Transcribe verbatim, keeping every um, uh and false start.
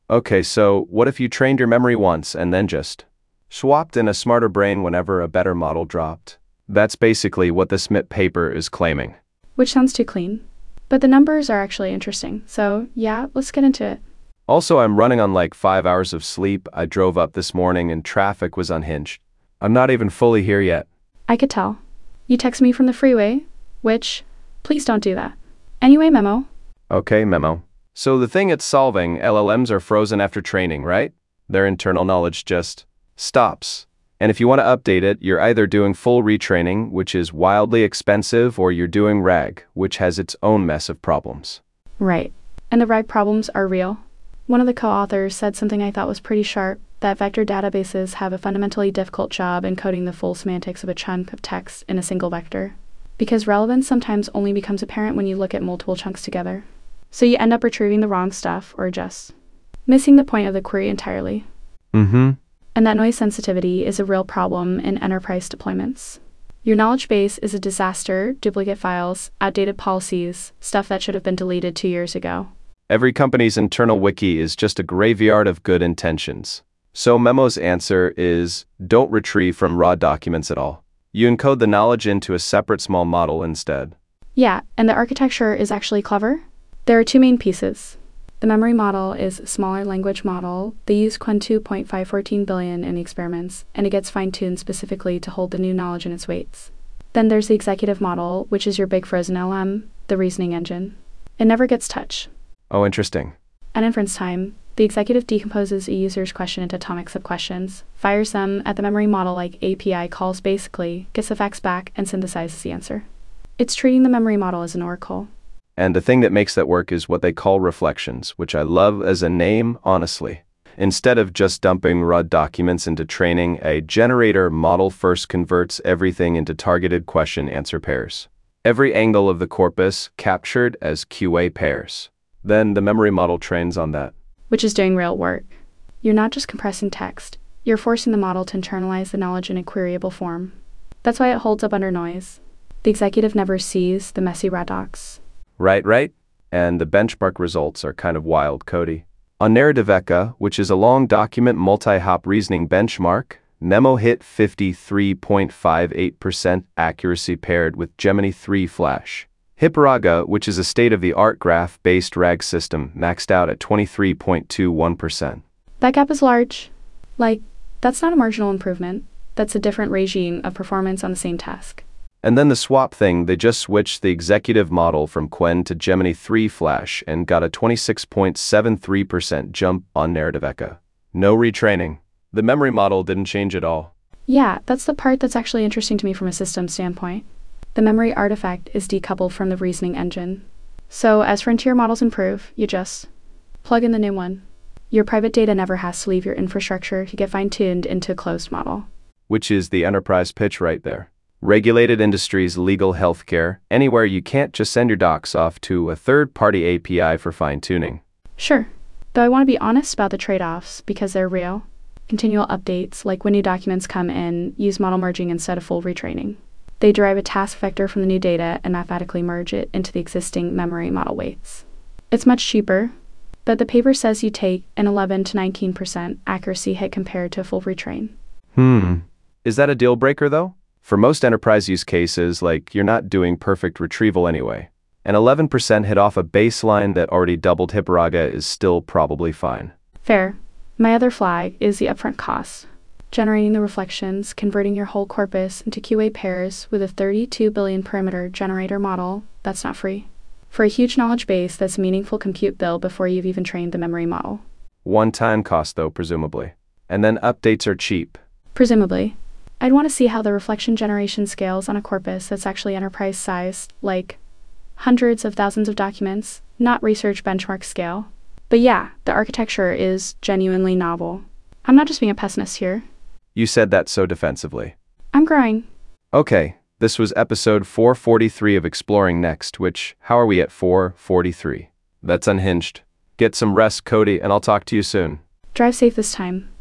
Okay, so what if you trained your memory once and then just swapped in a smarter brain whenever a better model dropped? That's basically what this M I T paper is claiming. Which sounds too clean. But the numbers are actually interesting, so yeah, let's get into it. Also, I'm running on like five hours of sleep. I drove up this morning and traffic was unhinged. I'm not even fully here yet. I could tell. You text me from the freeway, which, please don't do that. Anyway, memo. Okay, memo. So the thing it's solving, L L Ms are frozen after training, right? Their internal knowledge just stops. And if you want to update it, you're either doing full retraining, which is wildly expensive, or you're doing RAG, which has its own mess of problems. Right. And the RAG problems are real. One of the co-authors said something I thought was pretty sharp, that vector databases have a fundamentally difficult job encoding the full semantics of a chunk of text in a single vector. Because relevance sometimes only becomes apparent when you look at multiple chunks together. So you end up retrieving the wrong stuff, or just missing the point of the query entirely. Mm-hmm. And that noise sensitivity is a real problem in enterprise deployments. Your knowledge base is a disaster, duplicate files, outdated policies, stuff that should have been deleted two years ago. Every company's internal wiki is just a graveyard of good intentions. So Memo's answer is, don't retrieve from raw documents at all. You encode the knowledge into a separate small model instead. Yeah, and the architecture is actually clever. There are two main pieces. The memory model is a smaller language model. They use Qwen two point five one four billion in the experiments, and it gets fine-tuned specifically to hold the new knowledge in its weights. Then there's the executive model, which is your big frozen L M, the reasoning engine. It never gets touched. Oh, interesting. At inference time, the executive decomposes a user's question into atomic subquestions, fires them at the memory model like A P I calls basically, gets the facts back, and synthesizes the answer. It's treating the memory model as an oracle. And the thing that makes that work is what they call reflections, which I love as a name, honestly. Instead of just dumping raw documents into training, a generator model first converts everything into targeted question-answer pairs. Every angle of the corpus captured as Q A pairs. Then the memory model trains on that. Which is doing real work. You're not just compressing text, you're forcing the model to internalize the knowledge in a queryable form. That's why it holds up under noise. The executive never sees the messy raw docs. Right, right. And the benchmark results are kind of wild, Cody. On Narrativeka, which is a long document multi-hop reasoning benchmark, Memo hit fifty-three point five eight percent accuracy paired with Gemini three Flash. Hiperaga, which is a state-of-the-art graph-based RAG system, maxed out at twenty-three point two one percent. That gap is large. Like, that's not a marginal improvement. That's a different regime of performance on the same task. And then the swap thing, they just switched the executive model from Qwen to Gemini three Flash and got a twenty-six point seven three percent jump on Narrativeka. No retraining. The memory model didn't change at all. Yeah, that's the part that's actually interesting to me from a system standpoint. The memory artifact is decoupled from the reasoning engine. So as frontier models improve, you just plug in the new one. Your private data never has to leave your infrastructure to get fine-tuned into a closed model. Which is the enterprise pitch right there. Regulated industries, legal, healthcare, anywhere you can't just send your docs off to a third-party A P I for fine-tuning. Sure, though I want to be honest about the trade-offs because they're real. Continual updates, like when new documents come in, use model merging instead of full retraining. They derive a task vector from the new data and mathematically merge it into the existing memory model weights. It's much cheaper, but the paper says you take an eleven to nineteen percent accuracy hit compared to a full retrain. Hmm. Is that a deal breaker though? For most enterprise use cases, like you're not doing perfect retrieval anyway. An eleven percent hit off a baseline that already doubled Hiperaga is still probably fine. Fair. My other flag is the upfront cost. Generating the reflections, converting your whole corpus into Q A pairs with a thirty-two billion parameter generator model, that's not free. For a huge knowledge base, that's a meaningful compute bill before you've even trained the memory model. One-time cost though, presumably. And then updates are cheap. Presumably. I'd want to see how the reflection generation scales on a corpus that's actually enterprise-sized, like hundreds of thousands of documents, not research benchmark scale. But yeah, the architecture is genuinely novel. I'm not just being a pessimist here. You said that so defensively. I'm growing. Okay, this was episode four forty-three of Exploring Next, which, how are we at four forty-three? That's unhinged. Get some rest, Cody, and I'll talk to you soon. Drive safe this time.